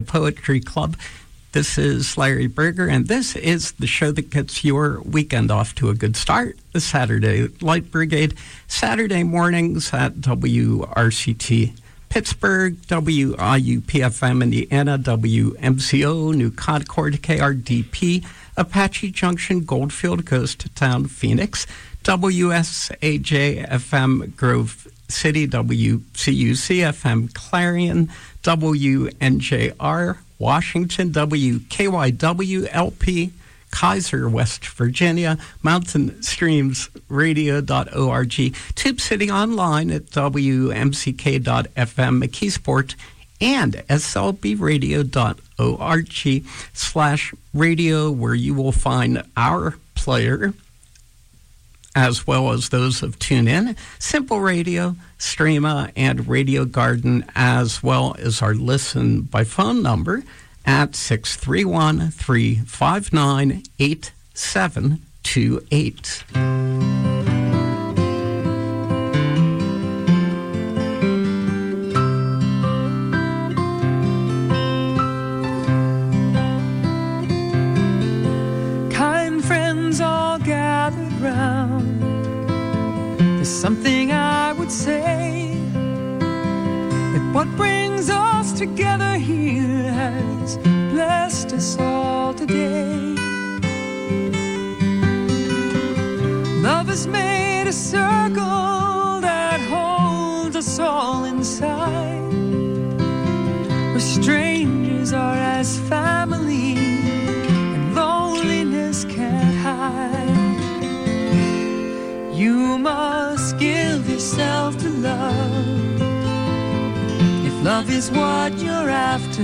Poetry Club. This is Larry Berger, and this is the show that gets your weekend off to a good start. The Saturday Light Brigade, Saturday mornings at WRCT Pittsburgh, WIUP-FM Indiana, WMCO New Concord, KRDP, Apache Junction, Goldfield, Ghost Town, Phoenix, WSAJ-FM Grove City, WCUC-FM Clarion, WNJR Washington, WKYW-LP Kaiser, West Virginia, Mountain Streams Radio.org, Tube City Online at WMCK.FM, McKeesport, and SLBradio.org/radio, where you will find our player, as well as those of TuneIn, Simple Radio, Streama, and Radio Garden, as well as our listen by phone number at 631-359-8728. Kind friends all gathered round, there's something I would say, that what brings us together here has blessed us all today. Love has made a circle that holds us all inside, where strangers are as family and loneliness can't hide. You must give yourself to love. Love is what you're after.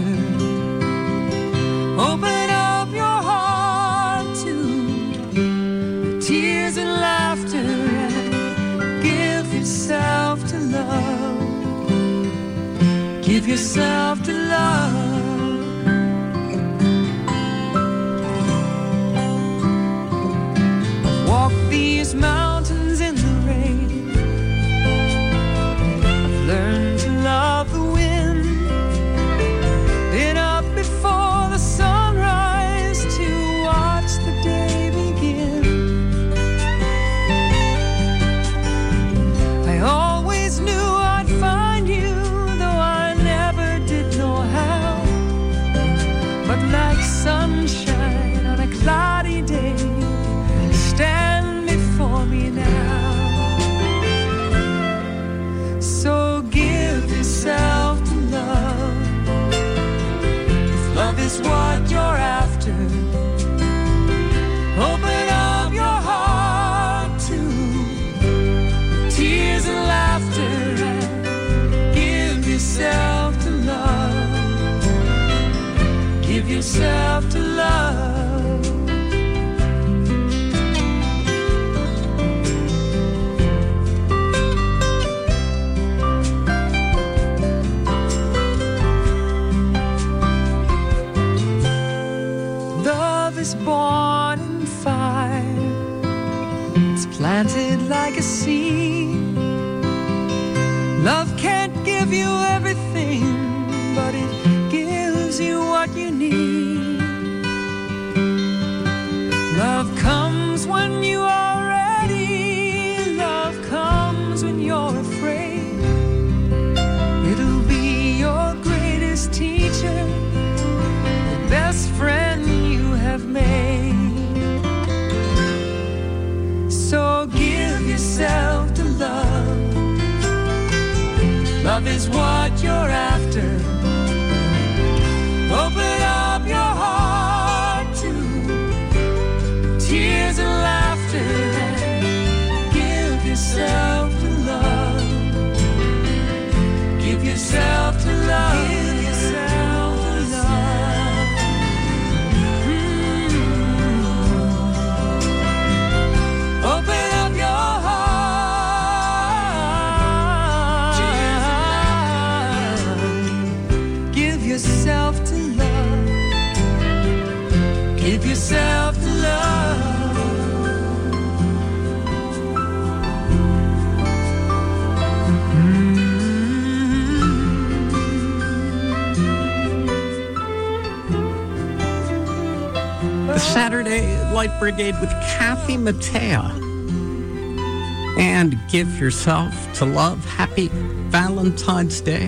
Open up your heart to tears and laughter, and give yourself to love. Give yourself to love. Walk these mountains in the rain. I've learned to love the wind. Before the sunrise to watch the day begin. I always knew I'd find you, though I never did know how. But like sunshine on a cloudy day, stand before me now. So give yourself to love. Love is what you're after. Open up your heart to tears and laughter, and give yourself to love. Give yourself to love. Born in fire, it's planted like a seed. Love can't give you everything, but it gives you what you need. Love comes when you are ready. Love comes when you're afraid. It'll be your greatest teacher, the best friend have made. So give yourself to love. Love is what you're after. Open up your heart to tears and laughter, and give yourself to love. Give yourself to love. Give yourself to love. Open up your heart. Give yourself to love. Give yourself to love. Saturday Light Brigade with Kathy Mattea. And give yourself to love. Happy Valentine's Day.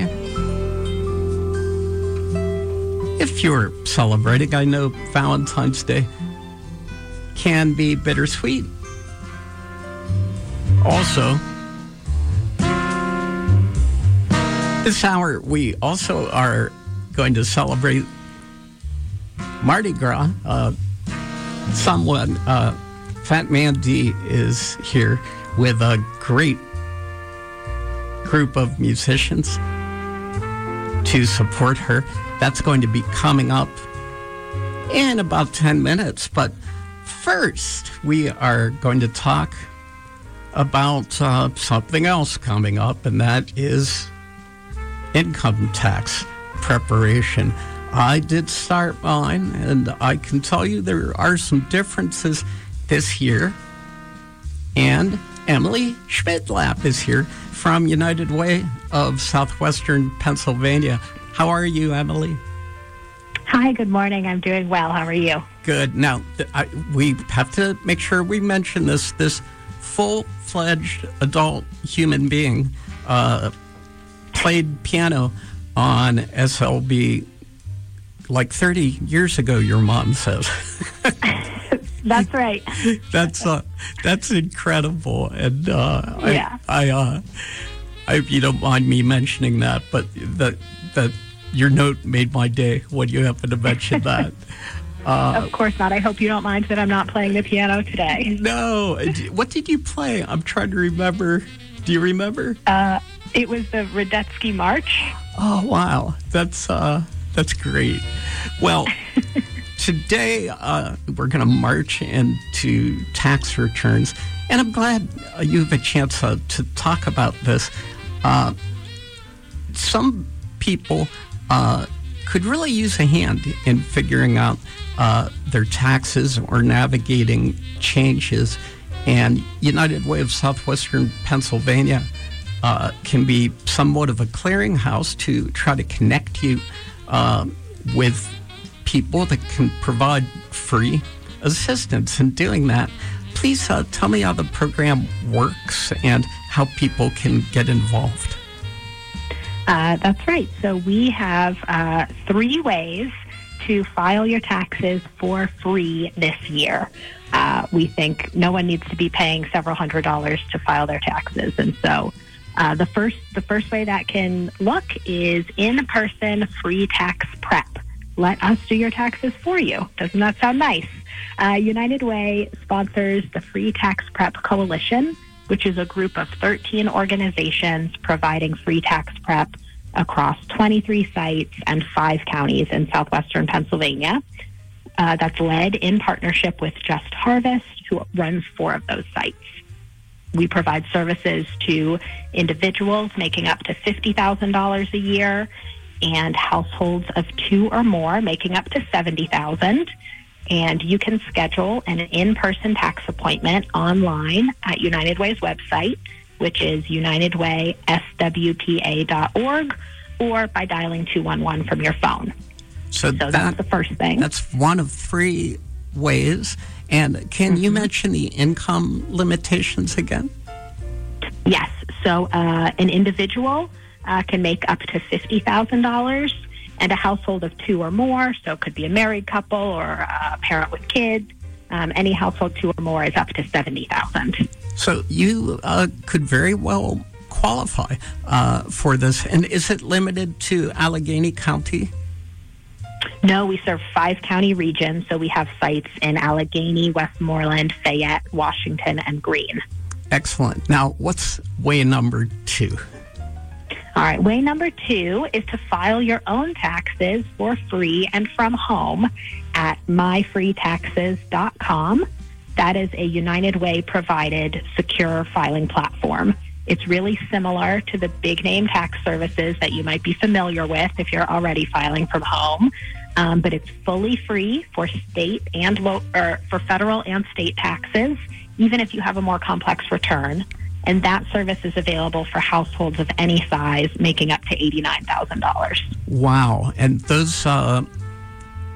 If you're celebrating, I know Valentine's Day can be bittersweet. Also, this hour we also are going to celebrate Mardi Gras. Fat Man D is here with a great group of musicians to support her. That's going to be coming up in about 10 minutes. But first, we are going to talk about something else coming up, and that is income tax preparation. I did start mine, and I can tell you there are some differences this year. And Emily Schmidlap is here from United Way of Southwestern Pennsylvania. How are you, Emily? Hi, good morning. I'm doing well. How are you? Good. Now, we have to make sure we mention this full-fledged adult human being played piano on SLB like 30 years ago, your mom says. That's right. That's incredible. And yeah. I you don't mind me mentioning that, but that your note made my day when you happened to mention that. Of course not. I hope you don't mind that I'm not playing the piano today. No. What did you play? I'm trying to remember. Do you remember? It was the Radetzky March. Oh, wow. That's great. Well, today we're going to march into tax returns, and I'm glad you have a chance to talk about this. Some people could really use a hand in figuring out their taxes or navigating changes, and United Way of Southwestern Pennsylvania can be somewhat of a clearinghouse to try to connect you with people that can provide free assistance in doing that. Please tell me how the program works and how people can get involved. That's right. So we have 3 ways to file your taxes for free this year. We think no one needs to be paying several $100s to file their taxes. And so the first way that can look is in-person free tax prep. Let us do your taxes for you. Doesn't that sound nice? United Way sponsors the Free Tax Prep Coalition, which is a group of 13 organizations providing free tax prep across 23 sites and 5 counties in southwestern Pennsylvania. That's led in partnership with Just Harvest, who runs 4 of those sites. We provide services to individuals making up to $50,000 a year and households of 2 or more making up to $70,000. And you can schedule an in-person tax appointment online at United Way's website, which is unitedwayswpa.org, or by dialing 211 from your phone. So that's the first thing. That's one of 3 ways. And can you mention the income limitations again? Yes. So an individual can make up to $50,000, and a household of 2 or more, so it could be a married couple or a parent with kids, any household 2 or more is up to $70,000. So you could very well qualify for this. And is it limited to Allegheny County? No, we serve 5 county regions, so we have sites in Allegheny, Westmoreland, Fayette, Washington, and Greene. Excellent. Now, what's way number 2? All right, way number 2 is to file your own taxes for free and from home at myfreetaxes.com. That is a United Way provided secure filing platform. It's really similar to the big name tax services that you might be familiar with if you're already filing from home, but it's fully free for state and for federal and state taxes, even if you have a more complex return. And that service is available for households of any size, making up to $89,000. Wow. And those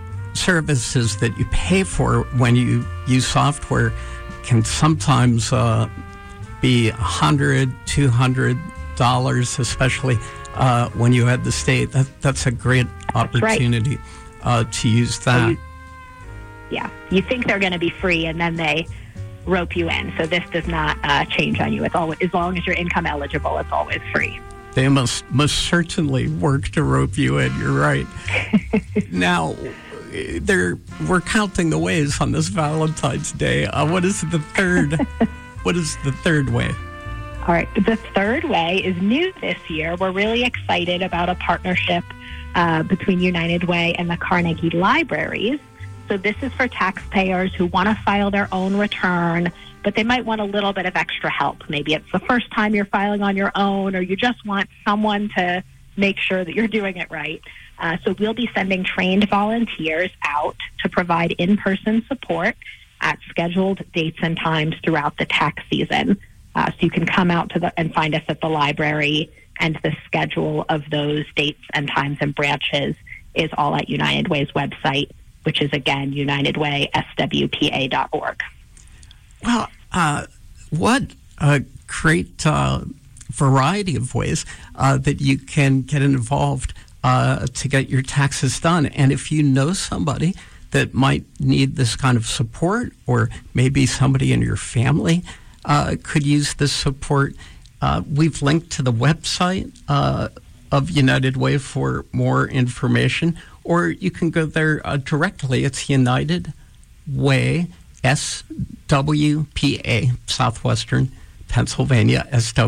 services that you pay for when you use software can sometimes be $100, $200, especially when you had the state. That's a great opportunity to use that. You think they're going to be free, and then they rope you in. So this does not change on you. It's always, as long as you're income eligible, it's always free. They must certainly work to rope you in. You're right. Now, we're counting the ways on this Valentine's Day. What is the third? What is the third way? All right. The third way is new this year. We're really excited about a partnership between United Way and the Carnegie Libraries. So this is for taxpayers who want to file their own return, but they might want a little bit of extra help. Maybe it's the first time you're filing on your own, or you just want someone to make sure that you're doing it right. So we'll be sending trained volunteers out to provide in-person support at scheduled dates and times throughout the tax season. So you can come out and find us at the library, and the schedule of those dates and times and branches is all at United Way's website, which is, again, UnitedWaySWPA.org. Well, what a great variety of ways that you can get involved to get your taxes done. And if you know somebody that might need this kind of support, or maybe somebody in your family could use this support, we've linked to the website of United Way for more information, or you can go there directly. It's United Way SWPA, Southwestern Pennsylvania,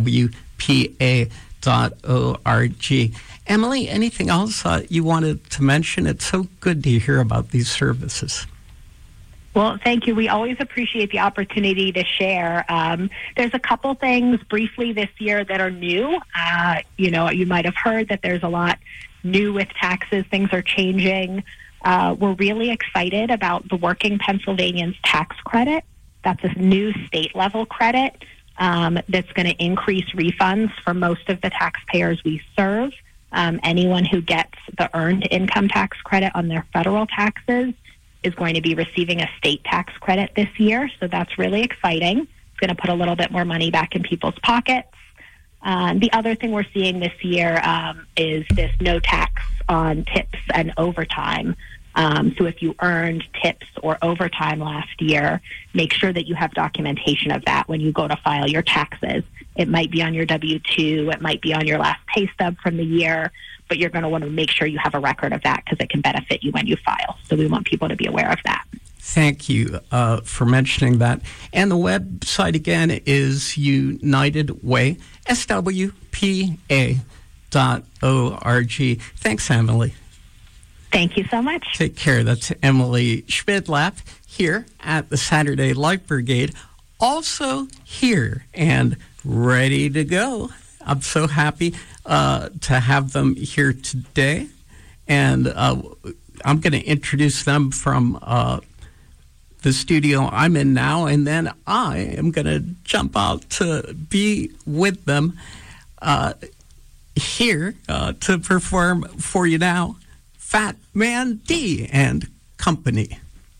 SWPA.org. Emily, anything else you wanted to mention? It's so good to hear about these services. Well, thank you. We always appreciate the opportunity to share. There's a couple things briefly this year that are new. You might have heard that there's a lot new with taxes. Things are changing. We're really excited about the Working Pennsylvanians tax credit. That's a new state-level credit that's going to increase refunds for most of the taxpayers we serve. Anyone who gets the earned income tax credit on their federal taxes is going to be receiving a state tax credit this year, so that's really exciting. It's going to put a little bit more money back in people's pockets. The other thing we're seeing this year is this no tax on tips and overtime. So if you earned tips or overtime last year, make sure that you have documentation of that when you go to file your taxes. It might be on your W-2, it might be on your last pay stub from the year, but you're going to want to make sure you have a record of that because it can benefit you when you file. So we want people to be aware of that. Thank you for mentioning that. And the website, again, is United Way, SWPA.org. Thanks, Emily. Thank you so much. Take care. That's Emily Schmidlap here at the Saturday Light Brigade, also here and ready to go. I'm so happy to have them here today. And I'm going to introduce them from the studio I'm in now, and then I am going to jump out to be with them here to perform for you now, Fat Man D and Company.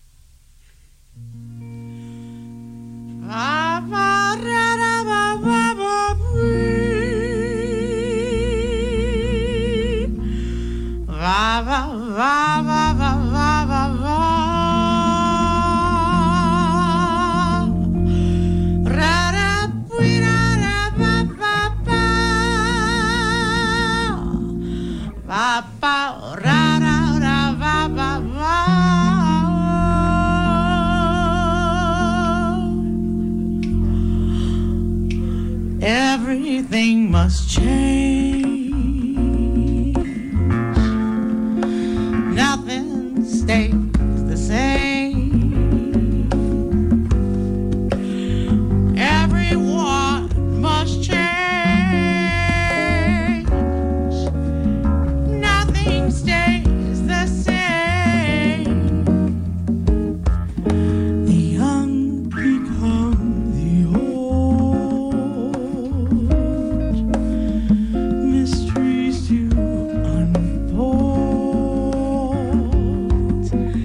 Everything must change. Nothing stays the same. Everyone must change. Nothing stays the same. The young become the old. Mysteries to unfold.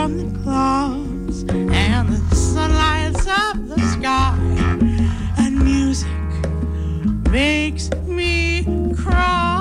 from the clouds, and the sun lights up the sky, and music makes me cry.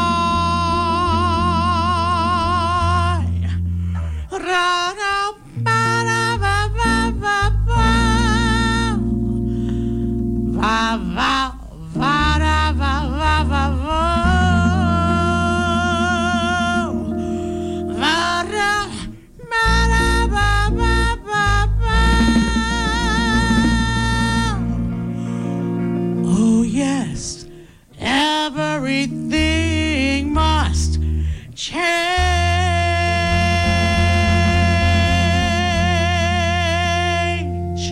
Oh yes, everything must change.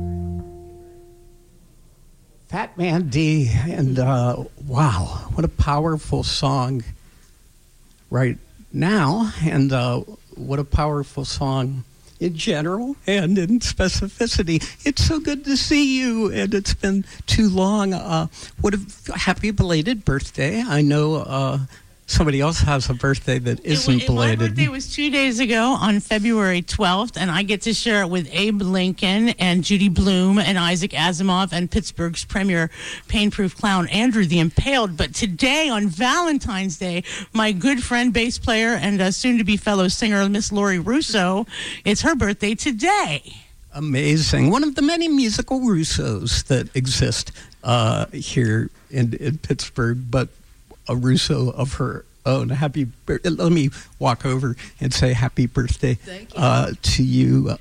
Fat Man D, and wow, what a powerful song right now, and what a powerful song in general and in specificity. It's so good to see you, and it's been too long. What a happy belated birthday. I know somebody else has a birthday that isn't belated. My birthday was 2 days ago on February 12th, and I get to share it with Abe Lincoln and Judy Blume and Isaac Asimov and Pittsburgh's premier pain-proof clown, Andrew the Impaled. But today, on Valentine's Day, my good friend, bass player, and soon-to-be fellow singer, Miss Lori Russo, it's her birthday today. Amazing. One of the many musical Russos that exist here in Pittsburgh, but a Russo of her own. Happy birthday. Let me walk over and say happy birthday to you.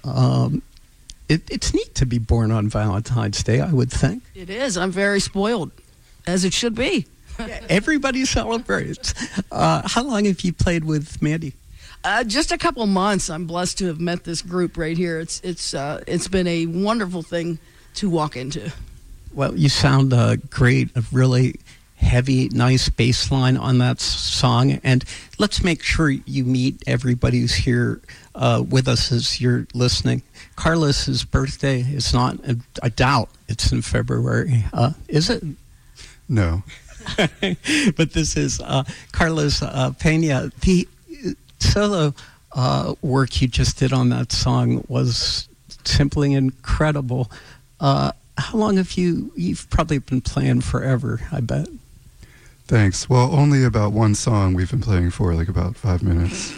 It's neat to be born on Valentine's Day, I would think. It is. I'm very spoiled, as it should be. Everybody celebrates. How long have you played with Mandy? Just a couple months. I'm blessed to have met this group right here. It's been a wonderful thing to walk into. Well, you sound great. A really heavy, nice bass line on that song. And let's make sure you meet everybody who's here with us as you're listening. Carlos's birthday is not, I doubt it's in February. Is it? No. But this is Carlos Pena. The solo work you just did on that song was simply incredible. How long have you've probably been playing forever, I bet? Thanks. Well, only about one song we've been playing for, like about 5 minutes.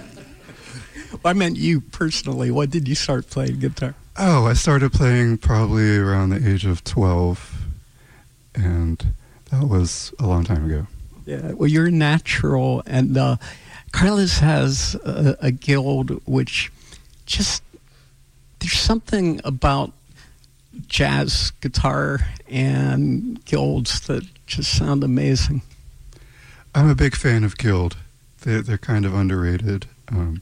I meant you personally. When did you start playing guitar? Oh, I started playing probably around the age of 12, and that was a long time ago. Yeah, well, you're natural, and Carlos has a guild which just, there's something about jazz guitar and guilds that just sound amazing. I'm a big fan of Guild. They're kind of underrated. A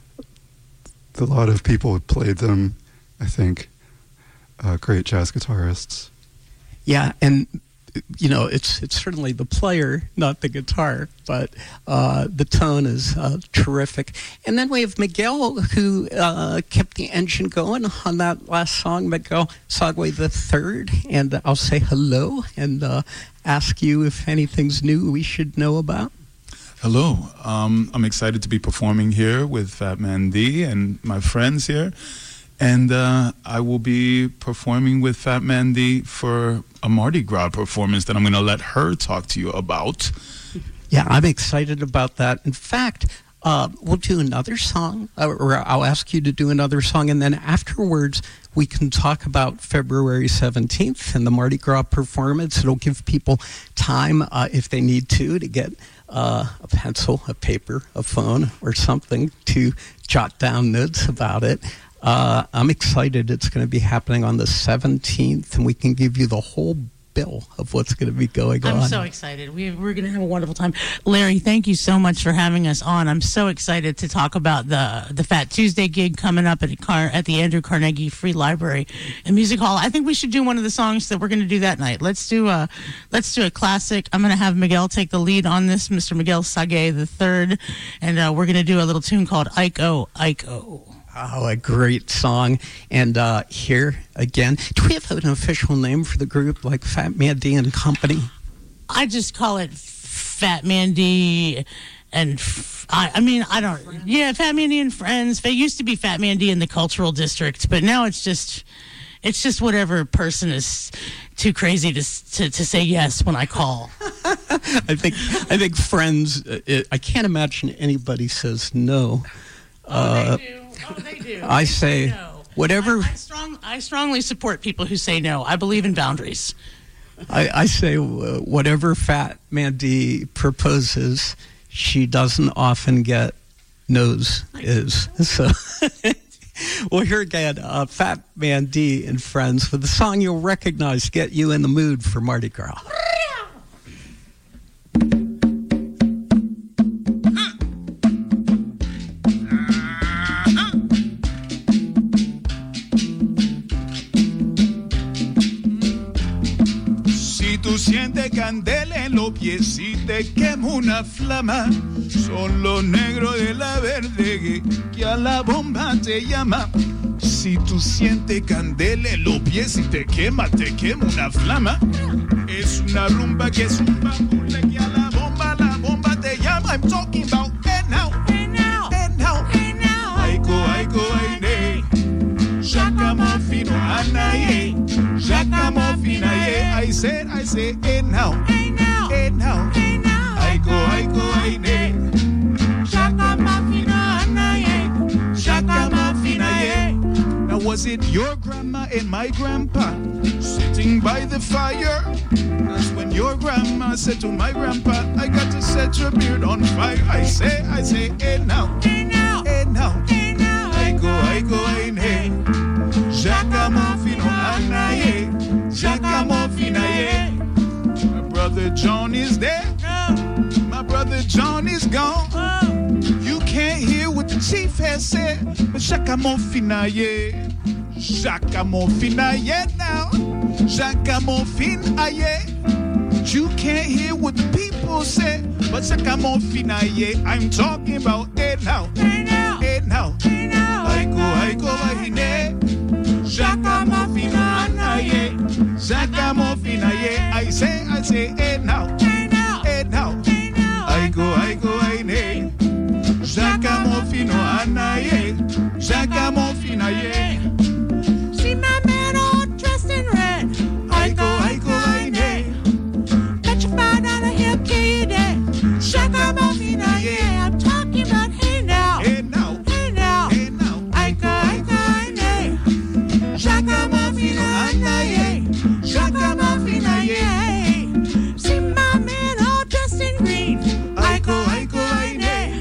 lot of people have played them, I think. Great jazz guitarists. Yeah, and you know, it's certainly the player, not the guitar, but the tone is terrific. And then we have Miguel, who kept the engine going on that last song, Miguel Sagwe III. And I'll say hello and ask you if anything's new we should know about. Hello. I'm excited to be performing here with Fat Man D and my friends here. And I will be performing with Fat Man D for a Mardi Gras performance that I'm going to let her talk to you about. Yeah, I'm excited about that. In fact, we'll do another song, or I'll ask you to do another song, and then afterwards we can talk about February 17th and the Mardi Gras performance. It'll give people time, if they need to get a pencil, a paper, a phone, or something to jot down notes about it. I'm excited. It's going to be happening on the 17th, and we can give you the whole bill of what's going to be going on. I'm so excited. We're going to have a wonderful time. Larry, thank you so much for having us on. I'm so excited to talk about the Fat Tuesday gig coming up at the Andrew Carnegie Free Library and Music Hall. I think we should do one of the songs that we're going to do that night. Let's do a classic. I'm going to have Miguel take the lead on this, Mr. Miguel Sagwe III, and we're going to do a little tune called Ike-O, Ike-O. Oh, a great song. And here again, do we have an official name for the group, like Fat Man D and Company? I just call it Fat Man D I mean, I don't. Yeah, Fat Mandy and Friends. They used to be Fat Mandy in the Cultural District, but now it's just whatever person is too crazy to say yes when I call. I think Friends. I can't imagine anybody says no. They do. I say no. Whatever. I strongly support people who say no. I believe in boundaries. I say whatever Fat Mandy proposes, she doesn't often get no's is. So, well, here again, Fat Mandy and Friends with the song you'll recognize, get you in the mood for Mardi Gras. Tú sientes candela en los pies y te quema una flama. Son los negros de la verde que a la bomba te llama. Si tú sientes candela en los pies y te quema una flama. Es una rumba que es un bambule que a la bomba te llama. I'm talking about hey now, hey now, hey now, hey now. Aiko, aine. Shakama fino anaye. Shakama finaye. I said, hey now, hey now, hey now, hey now. Aiko, aine. Shakama fino anaye. Shakama finaye. Now was it your grandma and my grandpa sitting by the fire? That's when your grandma said to my grandpa, I got to set your beard on fire. I say, hey now, hey now, hey now, hey now. Aiko, aine. Shakama fino anaye. Shakama finaye. My brother John is there. My brother John is gone. You can't hear what the chief has said, but Shakama finaye. Shakama finaye now. Shakama finaye. You can't hear what the people say, but Shakama finaye. I'm talking about hey now, hey now, hey now, hey now. Aiko, aine. Shakama finaye. Shakama finaye. I say, hey now, hey now, hey now, hey now. Aiko, aine. Shakama finaye. Shakama finaye. See my man all dressed in red. Aiko, aine. Bet you $5 he'll kill you dead. Shakama finaye. I'm talking about hey now, Hey now, hey now, hey now. Aiko, aine. Shakama finaye. Shakama finaye. See my man all dressed in green. Aiko, aine.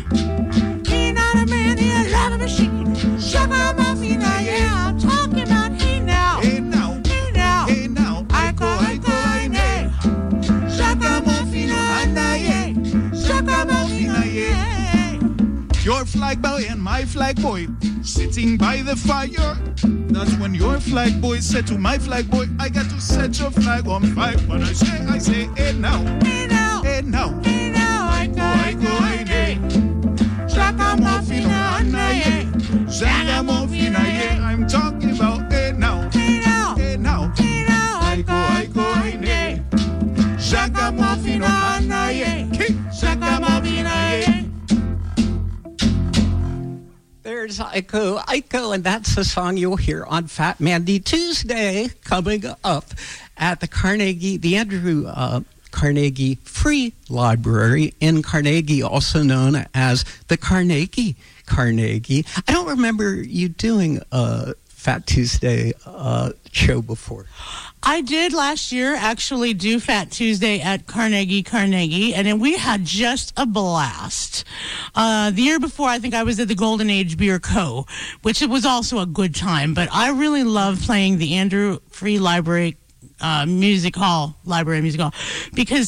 He not a man, he a love machine. Shakama finaye. I'm talking about hey now, Hey now, hey now, hey now. Aiko, aine. Shakama finaye. Shakama finaye. Your flag boy and my flag boy sitting by the fire. That's when your flag boy said to my flag boy, I got to set your flag on fire. But I say, hey now, Hey now, hey now. hey now, Aiko, aine. Shakama finaye. Shakama finaye. I'm talking about hey now, Hey now, hey now. hey now, Aiko, aine. Shakama finaye. Shakama finaye. There's Aiko, and that's the song you'll hear on Fat Mandy Tuesday coming up at the Andrew Carnegie Free Library in Carnegie, also known as the Carnegie. I don't remember you doing a Fat Tuesday show before. I did last year actually do Fat Tuesday at Carnegie, and then we had just a blast. The year before, I think I was at the Golden Age Beer Co., which it was also a good time, but I really love playing the Andrew Free Library Music Hall, because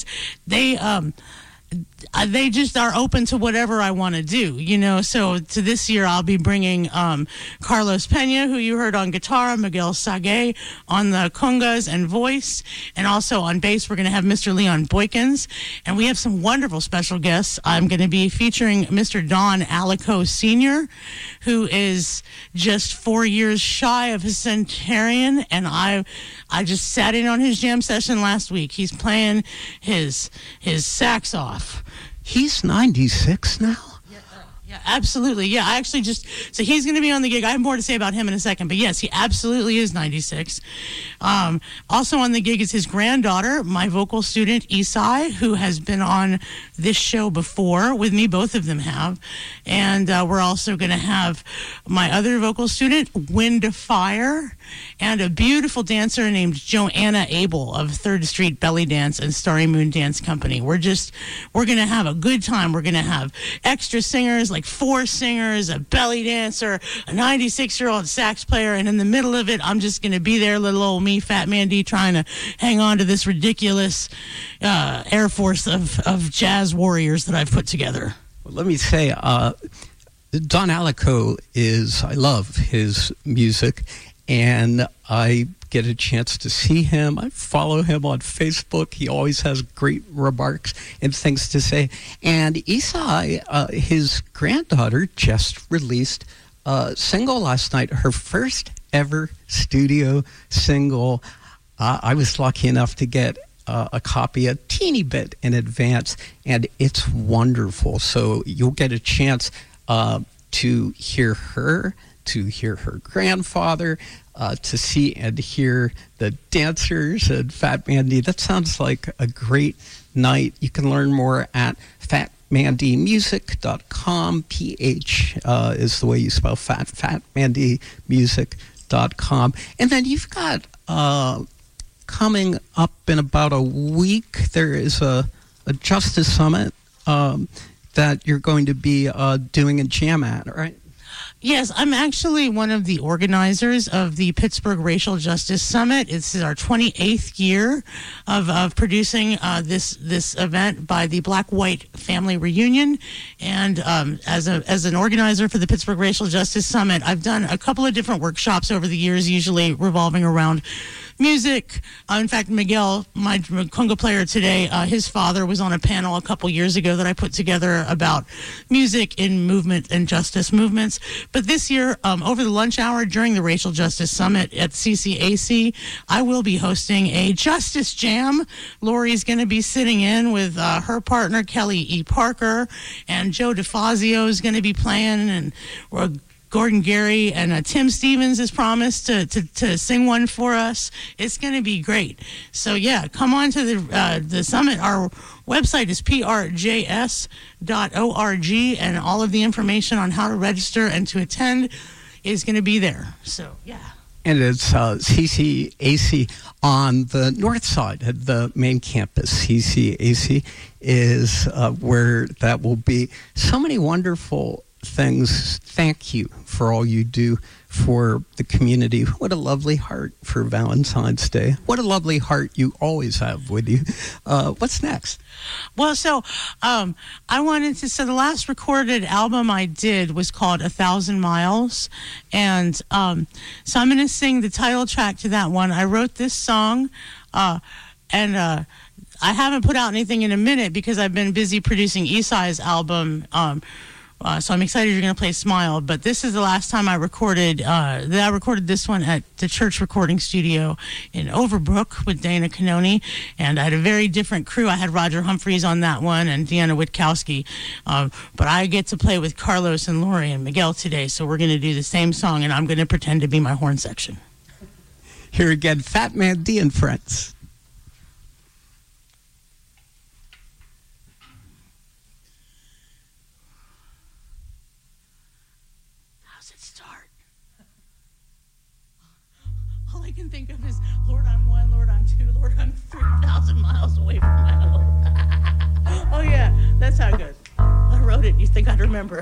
they just are open to whatever I want to do, you know. So to this year, I'll be bringing Carlos Pena, who you heard on guitar, Miguel Sage on the congas and voice, and also on bass, we're going to have Mr. Leon Boykins, and we have some wonderful special guests. I'm going to be featuring Mr. Don Alico Sr., who is just 4 years shy of his centenarian, and I just sat in on his jam session last week. He's playing his sax off. He's 96 now? Yeah, absolutely. Yeah, I actually so he's going to be on the gig. I have more to say about him in a second, but yes, he absolutely is 96. Also on the gig is his granddaughter, my vocal student, Isai, who has been on this show before with me. Both of them have. And we're also going to have my other vocal student, Wind of Fire, and a beautiful dancer named Joanna Abel of 3rd Street Belly Dance and Starry Moon Dance Company. We're going to have a good time. We're going to have extra singers, like 4 singers, a belly dancer, a 96-year-old sax player, and in the middle of it, I'm just going to be there, little old me, Fat Man D, trying to hang on to this ridiculous air force of jazz warriors that I've put together. Well, let me say, Don Alico I love his music, and I get a chance to see him. I follow him on Facebook. He always has great remarks and things to say. And Isai, his granddaughter, just released a single last night, her first ever studio single. I was lucky enough to get a copy a teeny bit in advance, and it's wonderful. So you'll get a chance to hear her, to hear her grandfather, to see and hear the dancers and Fat Mandy. That sounds like a great night. You can learn more at fatmandymusic.com. PH is the way you spell fat, fatmandymusic.com. And then you've got coming up in about a week, there is a Justice Summit that you're going to be doing a jam at, right? Yes, I'm actually one of the organizers of the Pittsburgh Racial Justice Summit. This is our 28th year of producing this event by the Black-White Family Reunion. And as an organizer for the Pittsburgh Racial Justice Summit, I've done a couple of different workshops over the years, usually revolving around music. In fact, Miguel, my conga player today, his father was on a panel a couple years ago that I put together about music in movement and justice movements. But this year, over the lunch hour during the Racial Justice Summit at CCAC, I will be hosting a Justice Jam. Lori's going to be sitting in with her partner, Kelly E. Parker, and Joe DeFazio is going to be playing, and Gordon Gary and Tim Stevens has promised to sing one for us. It's going to be great. So yeah, come on to the summit. Our website is prjs.org, and all of the information on how to register and to attend is going to be there. So yeah. And it's CCAC on the north side of the main campus. CCAC is where that will be. So many wonderful things. Thank you for all you do for the community. What a lovely heart for Valentine's Day. What a lovely heart you always have with you. What's next? Well, so I wanted to, so the last recorded album I did was called 1,000 Miles. And so I'm going to sing the title track to that one. I wrote this song and I haven't put out anything in a minute because I've been busy producing Isai's album. So I'm excited you're going to play Smile. But this is the last time I recorded. I recorded this one at the Church Recording Studio in Overbrook with Dana Canoni. And I had a very different crew. I had Roger Humphreys on that one and Deanna Witkowski. But I get to play with Carlos and Lori and Miguel today. So we're going to do the same song, and I'm going to pretend to be my horn section. Here again, Fat Man D and Friends. I can think of is, Lord, I'm 1, Lord, I'm 2, Lord, I'm 3,000 miles away from my home. Oh, yeah, that's how good. I wrote it. You think I'd remember?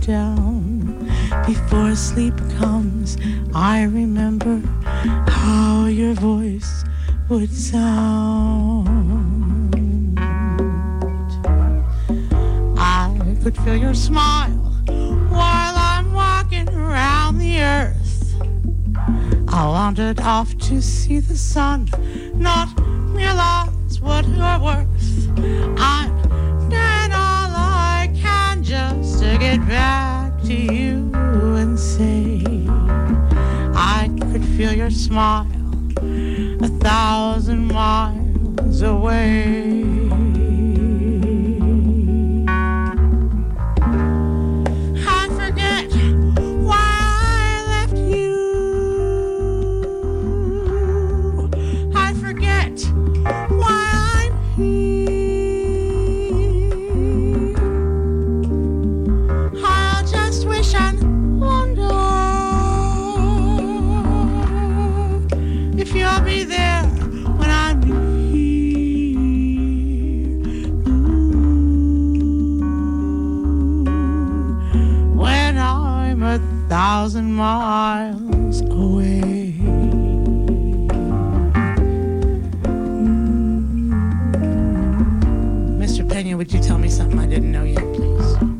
down. Before sleep comes, I remember how your voice would sound. I could feel your smile while I'm walking around the earth. I wandered off to see the sun, not realize what you're worth. I'm doing all I can just to get back to you and say I could feel your smile 1,000 miles away. I forget why I left you. I forget why I'm here. I'll just wish and wonder if you'll be there when I'm here. When I'm 1,000 miles away. Mr. Pena, would you tell me something I didn't know yet, please?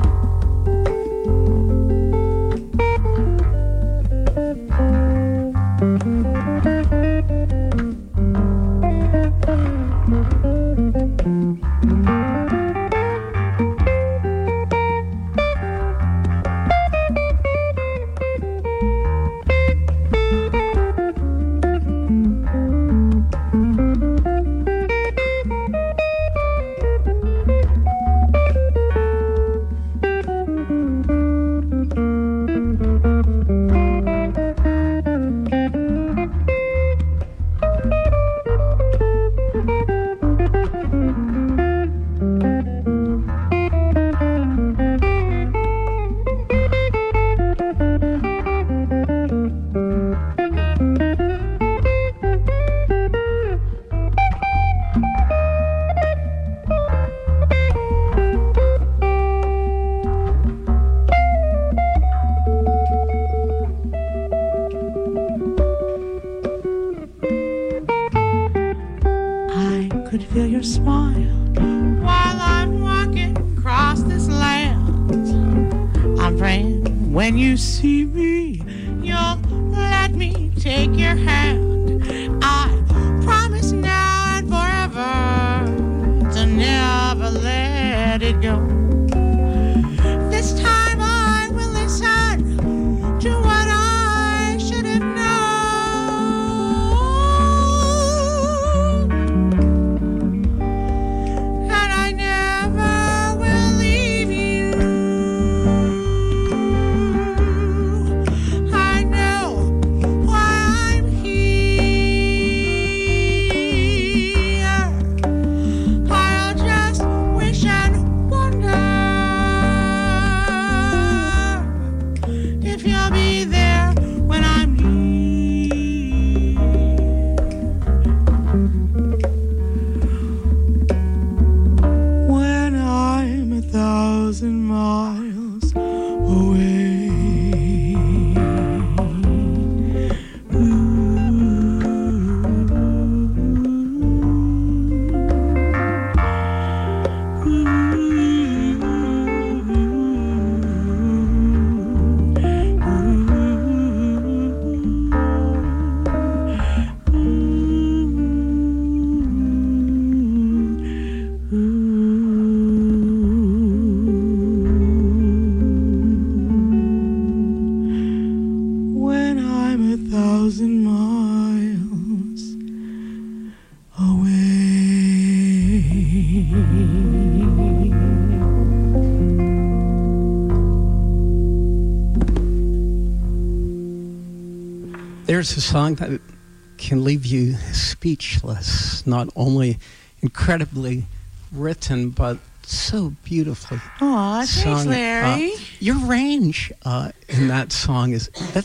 There's a song that can leave you speechless, not only incredibly written, but so beautifully. Aw, thanks, Larry. Your range in that song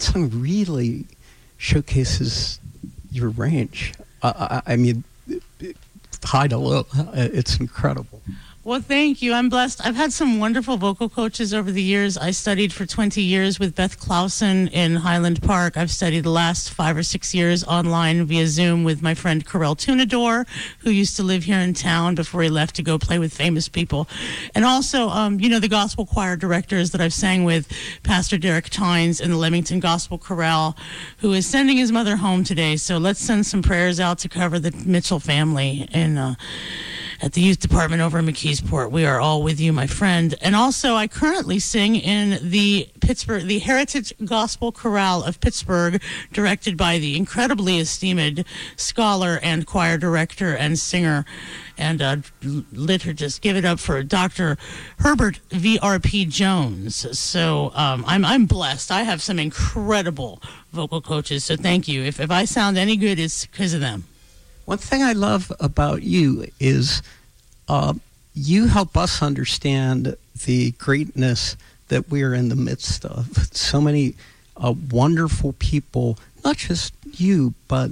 really showcases your range. I mean, high to low, it's incredible. Well, thank you. I'm blessed. I've had some wonderful vocal coaches over the years. I studied for 20 years with Beth Clausen in Highland Park. I've studied the last 5 or 6 years online via Zoom with my friend Karel Tunador, who used to live here in town before he left to go play with famous people. And also, the gospel choir directors that I've sang with, Pastor Derek Tynes in the Leamington Gospel Chorale, who is sending his mother home today. So let's send some prayers out to cover the Mitchell family and at the youth department over in McKeesport. We are all with you, my friend. And also, I currently sing in the Heritage Gospel Chorale of Pittsburgh, directed by the incredibly esteemed scholar and choir director and singer and liturgist. Give it up for Dr. Herbert V.R.P. Jones. So I'm blessed. I have some incredible vocal coaches, so thank you. If I sound any good, it's because of them. One thing I love about you is you help us understand the greatness that we are in the midst of. So many wonderful people, not just you, but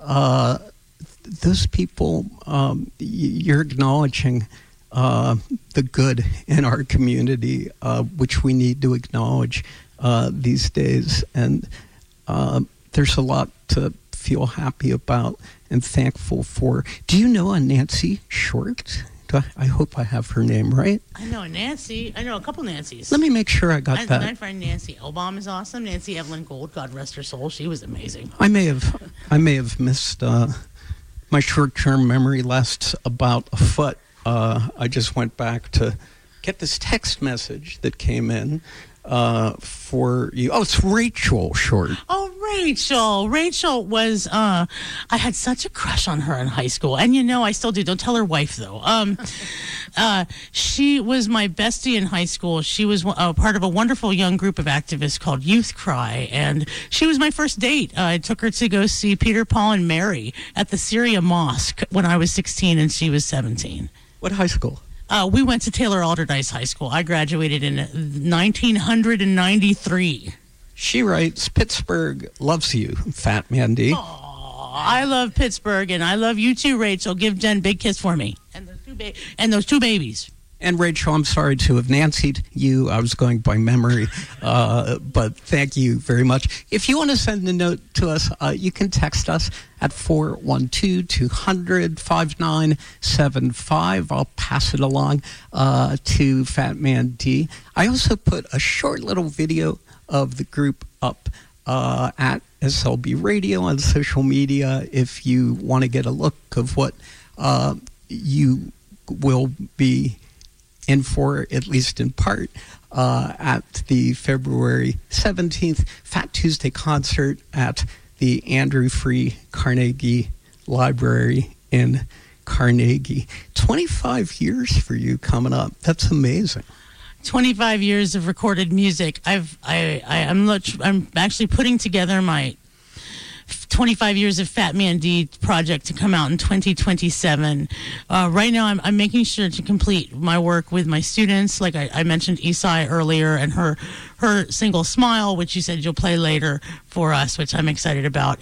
those people, you're acknowledging the good in our community, which we need to acknowledge these days. And there's a lot to feel happy about and thankful for. Do you know a Nancy Short? I hope I have her name right. I know a Nancy. I know a couple Nancys. Let me make sure I got that. My friend Nancy Elbaum is awesome. Nancy Evelyn Gold, God rest her soul. She was amazing. I may have missed. My short-term memory lasts about a foot. I just went back to get this text message that came in for you. Oh, it's Rachel Short. Oh, Rachel. Rachel was, I had such a crush on her in high school. And I still do. Don't tell her wife, though. She was my bestie in high school. She was part of a wonderful young group of activists called Youth Cry. And she was my first date. I took her to go see Peter, Paul, and Mary at the Syria Mosque when I was 16 and she was 17. What high school? We went to Taylor Alderdice High School. I graduated in 1993. She writes, Pittsburgh loves you, Fat Man D. Aww, I love Pittsburgh, and I love you too, Rachel. Give Jen a big kiss for me. And those two babies. And Rachel, I'm sorry to have Nancied you. I was going by memory, but thank you very much. If you want to send a note to us, you can text us at 412-200-5975. I'll pass it along to Fat Man D. I also put a short little video of the group up at SLB Radio on social media if you want to get a look of what you will be in for, at least in part, at the February 17th Fat Tuesday concert at the Andrew Free Carnegie Library in Carnegie. 25 years for you coming up. That's amazing. 25 years of recorded music. I'm actually putting together my 25 years of Fat Man D project to come out in 2027. Right now, I'm making sure to complete my work with my students. Like I mentioned Isai earlier and her single Smile, which you said you'll play later for us, which I'm excited about.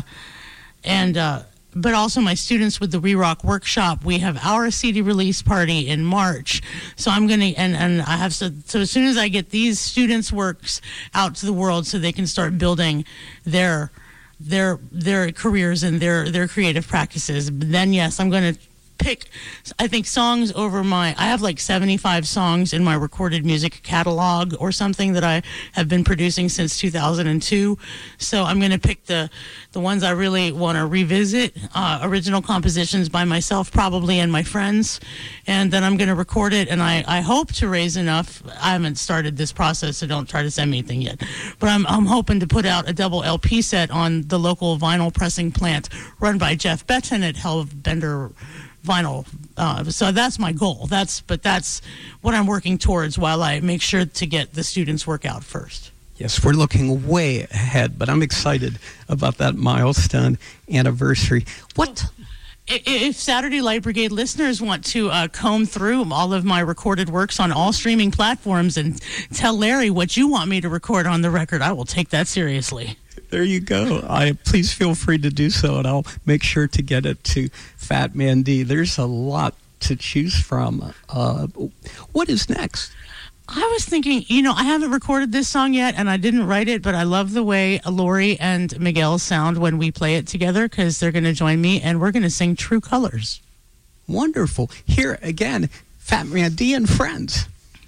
But also my students with the Re-Rock Workshop. We have our CD release party in March. So I'm going to, and I have, so as soon as I get these students' works out to the world so they can start building their careers and their creative practices, then yes, I'm going to pick, I think, songs over I have like 75 songs in my recorded music catalog or something that I have been producing since 2002. So I'm going to pick the ones I really want to revisit, original compositions by myself probably and my friends, and then I'm going to record it, and I hope to raise enough. I haven't started this process, so don't try to send me anything yet, but I'm hoping to put out a double LP set on the local vinyl pressing plant run by Jeff Betton at Hellbender Vinyl. So that's my goal. That's what I'm working towards while I make sure to get the students' work out first. Yes, we're looking way ahead, but I'm excited about that milestone anniversary. What? If Saturday Light Brigade listeners want to comb through all of my recorded works on all streaming platforms and tell Larry what you want me to record on the record, I will take that seriously. There you go. Please feel free to do so, and I'll make sure to get it to Fat Man D. There's a lot to choose from. What is next? I was thinking, you know, I haven't recorded this song yet, and I didn't write it, but I love the way Lori and Miguel sound when we play it together, because they're going to join me, and we're going to sing True Colors. Wonderful. Here again, Fat Man D and Friends.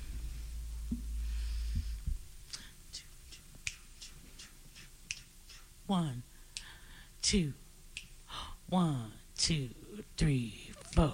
One, two, 1, 2, 3, 4.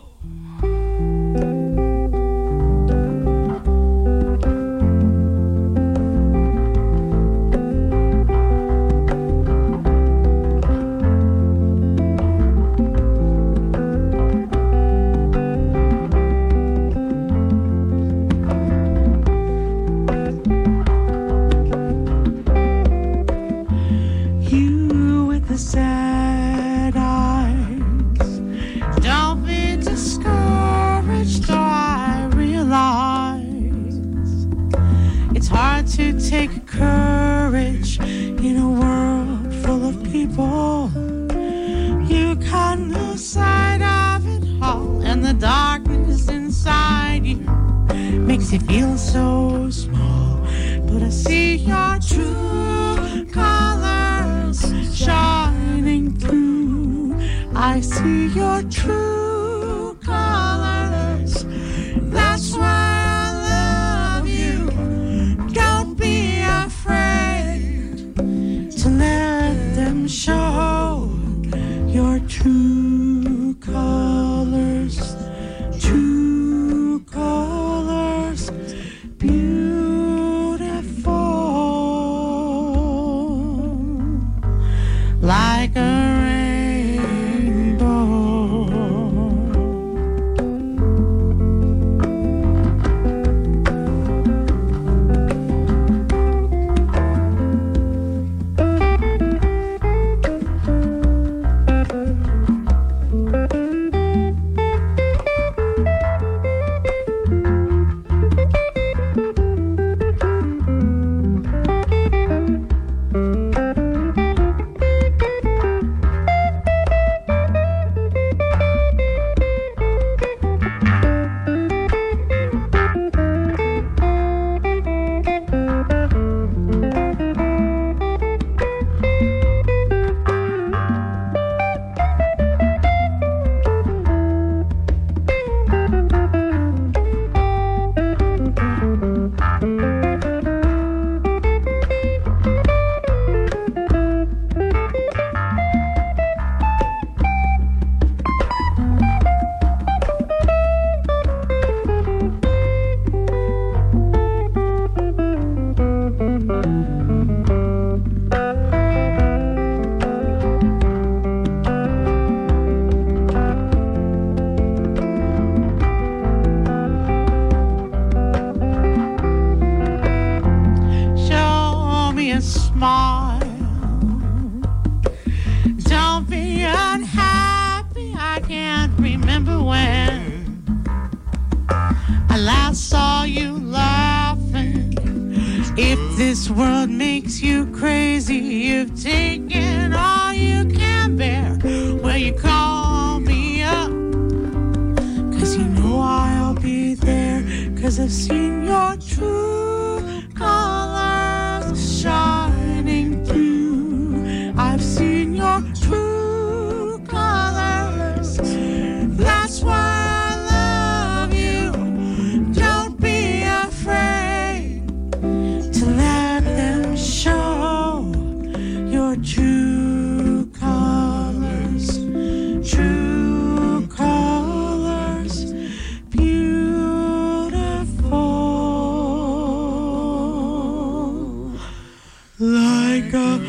Sad eyes, don't be discouraged, I realize it's hard to take courage in a world full of people. You can't lose sight of it all, and the darkness inside you makes you feel so small. But I see your true colors shining through. I see your true colors. That's why I love you. Don't be afraid to let them show your true colors. True colors, beautiful, like a rainbow. Show me a smile. Don't be unhappy. I can't remember when I last saw you laughing. If this world makes you crazy, you've taken all you can bear. Well, you call me up, 'cause you know I'll be there. 'Cause I've seen your true colors shining through. I've seen your true colors. That's why I love you. Don't be afraid to let them show your true colors. True colors, beautiful, like a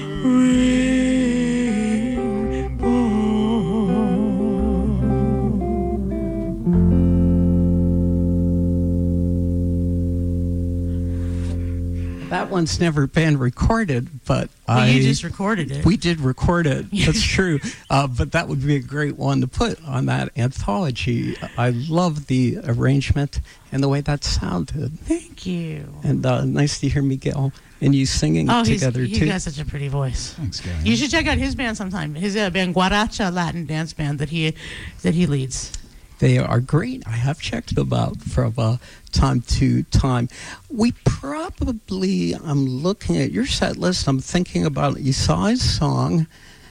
That one's never been recorded, but Well, you just recorded it. We did record it. That's true. But that would be a great one to put on that anthology. I love the arrangement and the way that sounded. Thank you. And nice to hear Miguel and you singing together, he too. got such a pretty voice. Thanks, Gary. You should check out his band sometime. His band, Guaracha Latin Dance Band, that he leads. They are great. I have checked them out from time to time. We probably, I'm looking at your set list, I'm thinking about Isai's song.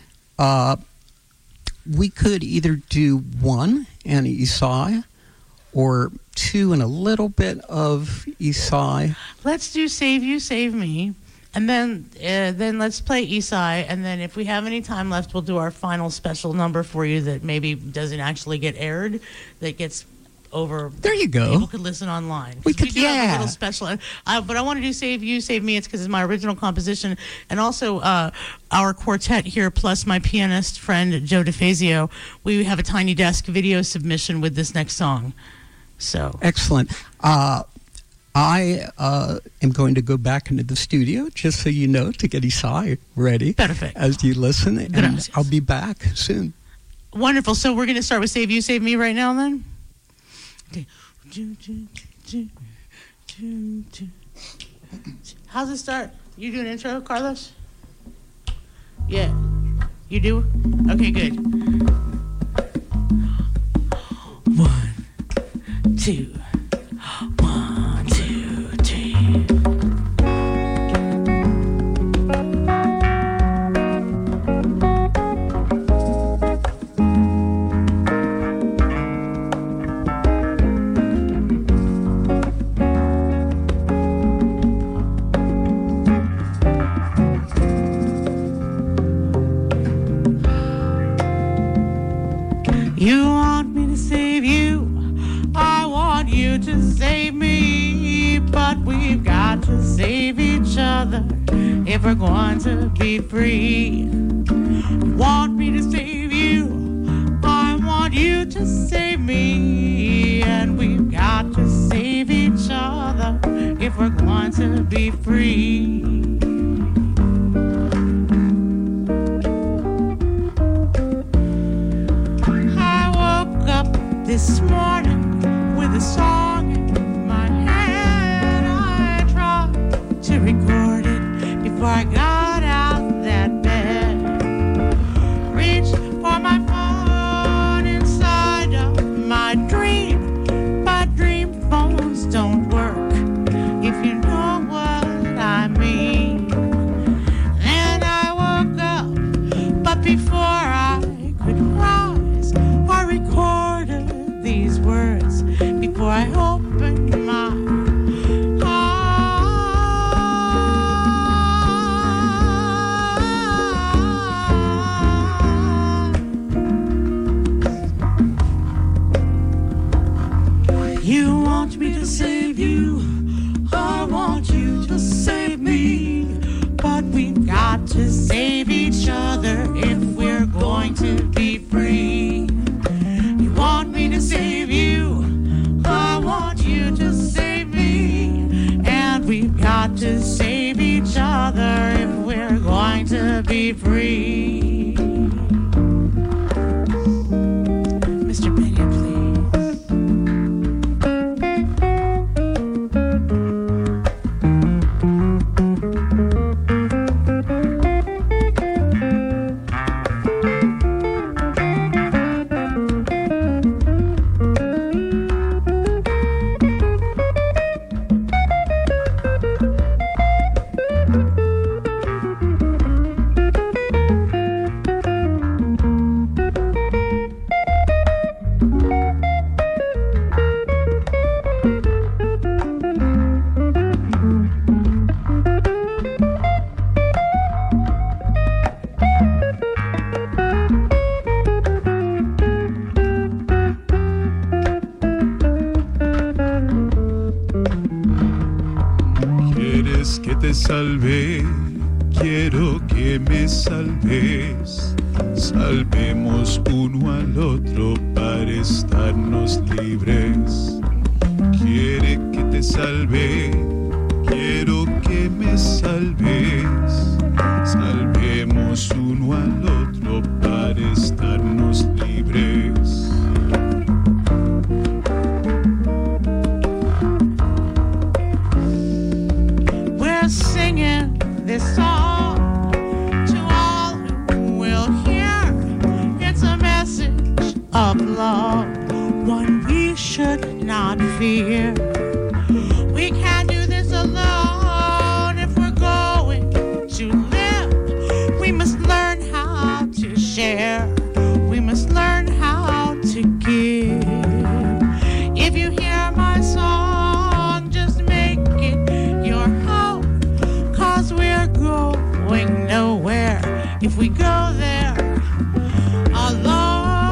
We could either do one and Isai or two and a little bit of Isai. Let's do Save You, Save Me. And then let's play Isai, and then if we have any time left, we'll do our final special number for you that maybe doesn't actually get aired, that gets over. There you go. People could listen online. We could, do have a little special. But I want to do Save You, Save Me. It's because it's my original composition, and also our quartet here, plus my pianist friend Joe DeFazio. We have a Tiny Desk video submission with this next song. So excellent. I am going to go back into the studio, just so you know, to get Isai ready. Perfect. As you listen, and Gracias. I'll be back soon. Wonderful. So we're going to start with Save You, Save Me right now, then? Okay. How's it start? You do an intro, Carlos? Yeah. You do? Okay, good. 1, 2. 1, 2, 3. You want me to save you, I want you to save me, but we've got to save each other if we're going to be free. You want me to save you, I want you to save me, and we've got to save each other if we're going to be free. This morning with a song in my head, I tried to record it before I got out that bed. Reached for my phone inside of my dream, but dream phones don't work, if you know what I mean. Then I woke up, but before I could rise, I recorded these words before I opened my eyes. You want me to save you, I want you to save me, but we've got to save each other if we're going to be free. You want me to save you, I want you to save me, and we've got to save each other if we're going to be free. Mr. Pena, please. Salvé, quiero que me salves. Salvemos uno al otro para estarnos libres. Quiere que te salve, quiero que me salves. Salvemos uno al otro para estarnos libres. Singing this song to all who will hear. It's a message of love. One should not fear. We can't do this alone if we're going to live. We must learn how to share. We must learn how to give. If you hear my song, just make it your home, 'cause we're going nowhere if we go there alone.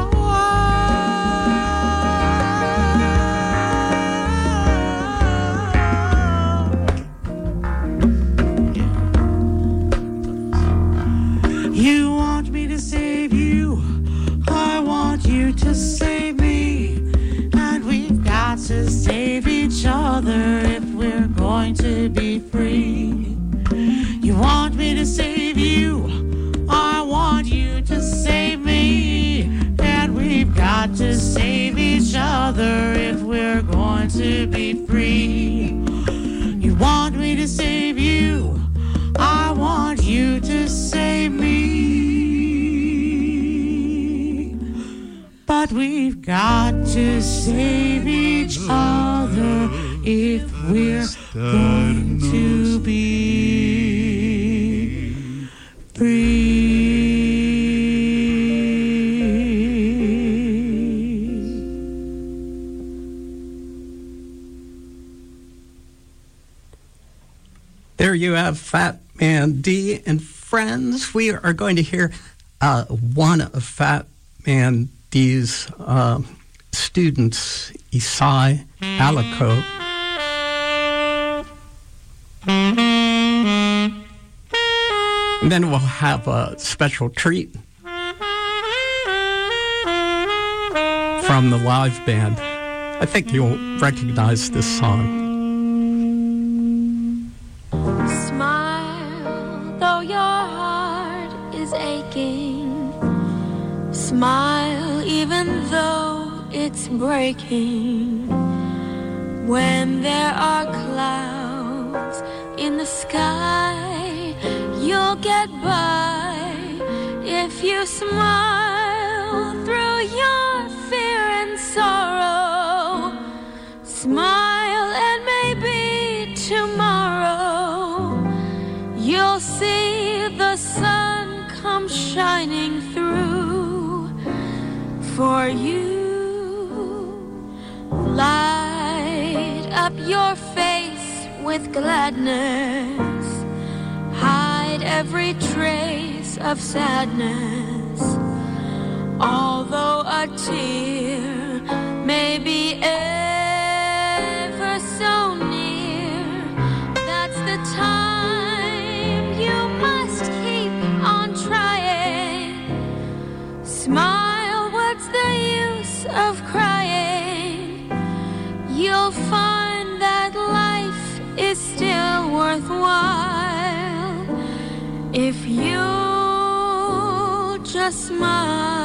You want me to save you, I want you to save me, and we've got to save each other if we're going to be free. You want me to save you, I want you to save me, and we've got to save each other if we're going to be free. You want me to save you, I want you to save me, but we've got to save each other if we're going to be free. There you have Fat Man D and friends. We are going to hear one of Fat Man D's students, Isai Alico. And then we'll have a special treat from the live band. I think you'll recognize this song. Smile, though your heart is aching. Smile, even though it's breaking. When there are clouds in the sky, you'll get by if you smile through your fear and sorrow. Smile and maybe tomorrow you'll see the sun come shining through for you. Light up your face with gladness. Hide every trace of sadness. Although a tear may be ever so near, that's the time you must keep on trying. Smile, what's the use of crying? You'll find that life is still worthwhile if you just smile.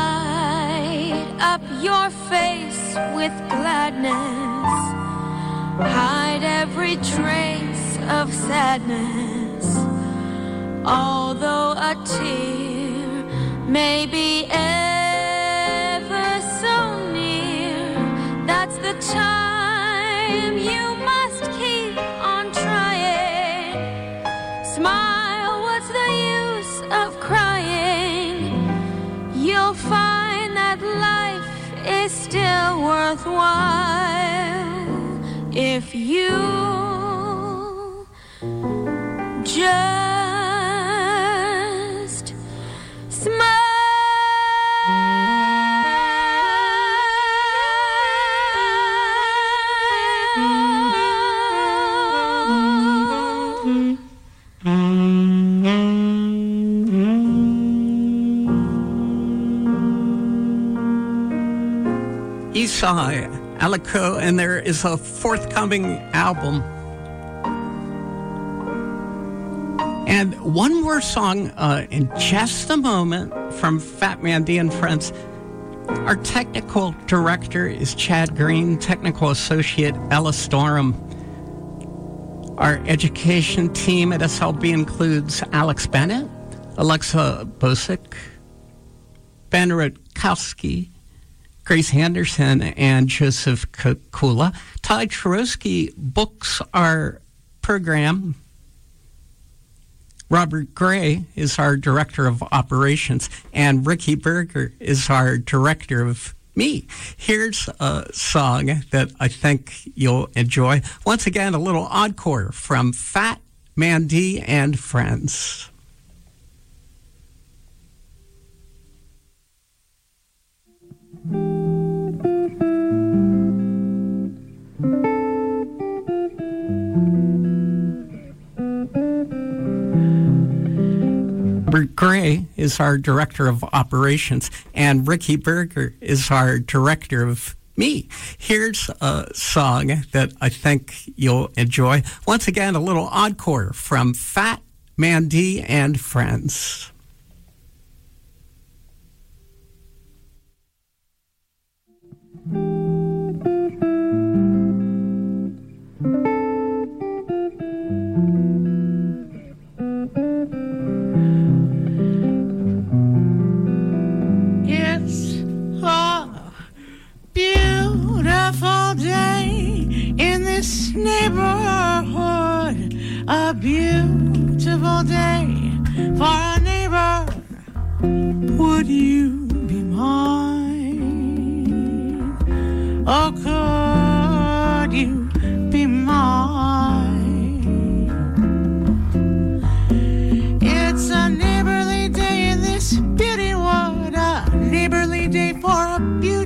Light up your face with gladness. hide every trace of sadness. Although a tear may be ever so near, that's the time you must keep on trying. Smile, what's the use of crying? You'll find that life is still worthwhile if you just smile. Esau Alico, and there is a forthcoming album. And one more song in just a moment from Fat Man D and Friends. Our technical director is Chad Green, technical associate Ella Storham. Our education team at SLB includes Alex Bennett, Alexa Bosick, Ben Rutkowski, Grace Anderson, and Joseph Kukula. Ty Chorosky books our program. Robert Gray is our director of operations, and Ricky Berger is our director of me. Here's a song that I think you'll enjoy. Once again, a little encore from Fat Man D and Friends. Robert Gray is our director of operations, and Ricky Berger is our director of me. Here's a song that I think you'll enjoy. Once again, a little encore from Fat Man D and Friends. Beautiful day in this neighborhood, a beautiful day for a neighbor. Would you be mine? Oh, could you be mine? It's a neighborly day in this beauty wood, a neighborly day for a beauty.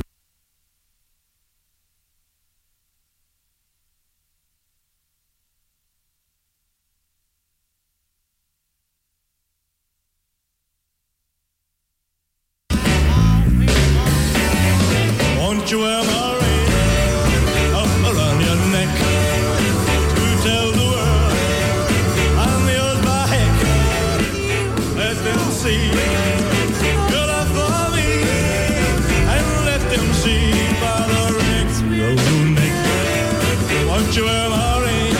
Won't you